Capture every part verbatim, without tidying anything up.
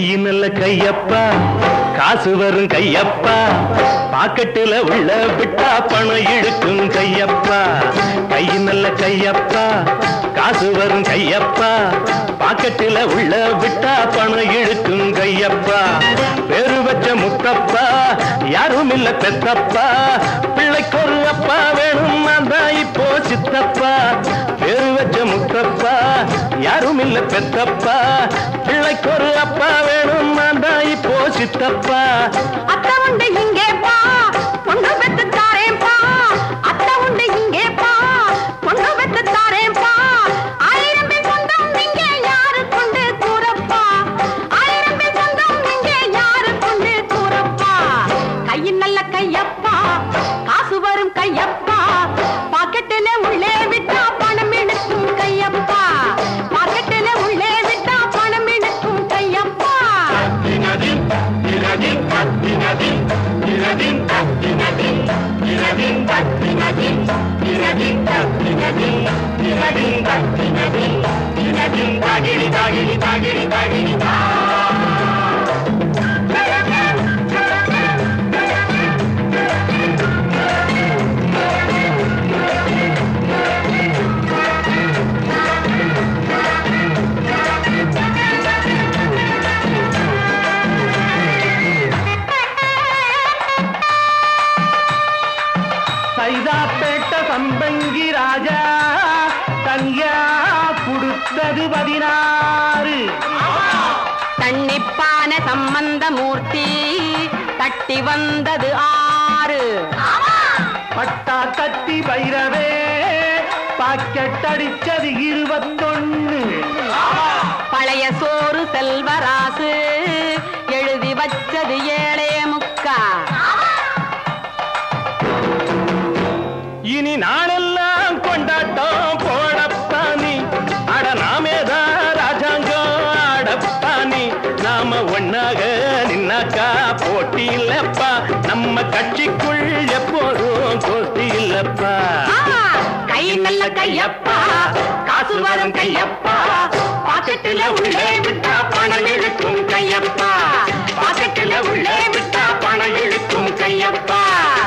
கையி நல்ல கையப்பா காசு வரும் கையப்பா பாக்கெட்டுல உள்ள விட்டா பணம் இழுக்கும் கையப்பா கையி நல்ல கையப்பா காசு வரும் கையப்பா பாக்கெட்டுல உள்ள விட்டா பணம் இழுக்கும் கையப்பா பேரு வச்ச முத்தப்பா யாரும் இல்ல பெத்தப்பா பிள்ளைக்கு ஒரு அப்பா வேணும் நான் தான் இப்போ சித்தப்பா பேரு வச்ச முத்தப்பா யாரும் இல்ல பெத்தப்பா பிள்ளைக்கு ஒரு அப்பா வேணும் நான் தான் இப்போ சித்தப்பா அத்தை உண்டு இங்கே பா பொண்ணு பெத்து தாரேன்பா அத்தை உண்டு இங்கே பா பொண்ணு பெத்து தாரேன்பா ஆயிரம் பேர் சொந்தம் இங்கே யாரு கொண்டு கூறப்பா ஆயிரம் பேர் சொந்தம் இங்கே யாரு கொண்டு கூறப்பா கையில் நல்ல கையப்பா காசு வரும் கையப்பா பாக்கெட்டில உள்ளே விட்டா பணம் எடுக்கும் கையப்பா பாக்கெட்டில உள்ளே விட்டா பணம் எடுக்கும் கையப்பா சைதாப்பேட்ட சம்பங்கி ராஜா தனியா கொடுத்தது பதினாறு தன்னிப்பான சம்பந்த மூர்த்தி தட்டி வந்தது ஆறு பட்டா கட்டி பைரவே பாக்கெட் அடிச்சது இருபத்தொன்னு பழைய சோறு செல்வராசு எழுதி வச்சது ஏழே முக்கா இனி நாளெல்லாம் கொண்டாட்டம் போடப்பானி அட நாமேதான் ராஜாங்கம் ஆடப்பானி நாம ஒன்னாக நின்னாக்கா போட்டி இல்லப்பா நம்ம கட்சிக்குள் எப்போதும் கோஷ்டி இல்லப்பா கை நல்ல கையப்பா காசு வரும் கையப்பா பாக்கெட்டில உள்ளே விட்டா பணம் இழுக்கும் கையப்பா பாக்கெட்டில உள்ளே விட்டா பணம் இழுக்கும் கையப்பா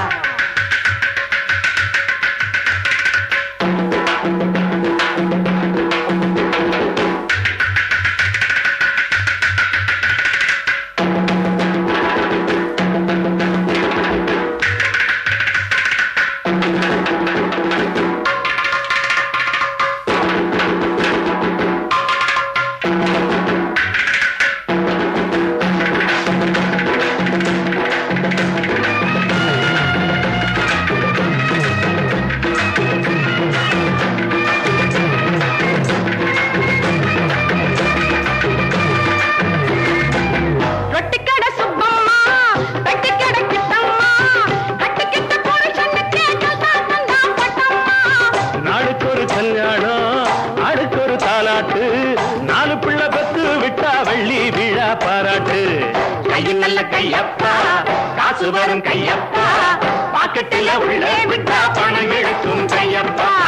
நாலு பிள்ளை பத்து விட்டா வெள்ளி விழா பாராட்டு கையில் நல்ல கையப்பா காசு வரும் கையப்பா பாக்கெட்டில உள்ளே விட்டா பணம் இழுக்கும் கையப்பா